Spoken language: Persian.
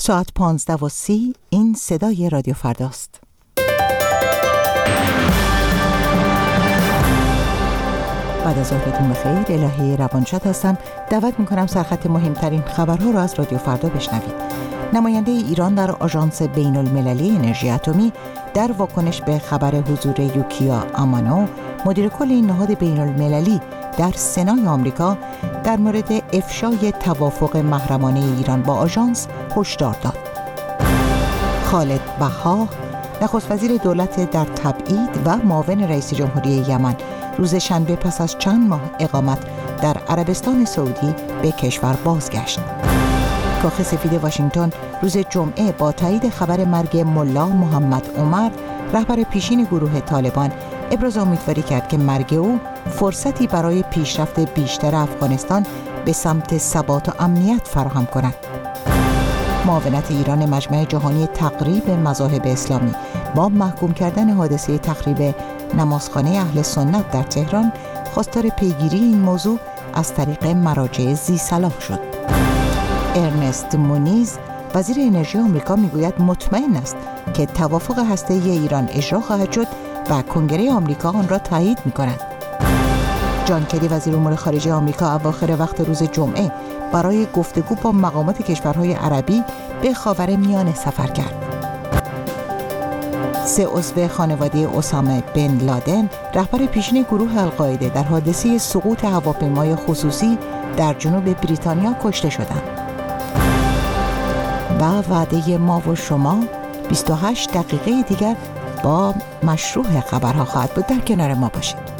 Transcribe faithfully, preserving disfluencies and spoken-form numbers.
ساعت پانزده و سی، این صدای رادیو فرداست. بعد از ظهرتون بخیر. الهی روانشاد هستم. دعوت میکنم سرخط مهمترین خبرها را از رادیو فردا بشنوید. نماینده ایران در آژانس بین المللی انرژی اتمی در واکنش به خبر حضور یوکیا آمانو، مدیر کل این نهاد بین المللی در سنای آمریکا، در مورد افشای توافق محرمانه ایران با آژانس هشدار داد. خالد بها، نخست وزیر دولت در تبعید و معاون رئیس جمهوری یمن، روز شنبه پس از چند ماه اقامت در عربستان سعودی به کشور بازگشت. کاخ سفید واشنگتن روز جمعه با تایید خبر مرگ ملا محمد عمر، رهبر پیشین گروه طالبان، ابراز امیدواری کرد که مرگ او فرصتی برای پیشرفت بیشتر افغانستان به سمت ثبات و امنیت فراهم کند. معاونت ایران مجمع جهانی تقریب مذاهب اسلامی با محکوم کردن حادثه تخریب نمازخانه اهل سنت در تهران، خواستار پیگیری این موضوع از طریق مراجع ذی صلاح شد. ارنست مونیز، وزیر انرژی آمریکا، میگوید مطمئن است که توافق هسته‌ای ایران اجرا خواهد شد و کنگره آمریکا آن را تایید می‌کند. جان کری، وزیر امور خارجه آمریکا، اواخر وقت روز جمعه برای گفتگو با مقامات کشورهای عربی به خاورمیانه سفر کرد. سه عضو خانواده اسامه بن لادن، رهبر پیشین گروه القاعده، در حادثه سقوط هواپیمای خصوصی در جنوب بریتانیا کشته شدند. و وعده ما و شما بیست و هشت دقیقه دیگر با مشروع خبرها خواهد بود. در کنار ما باشید.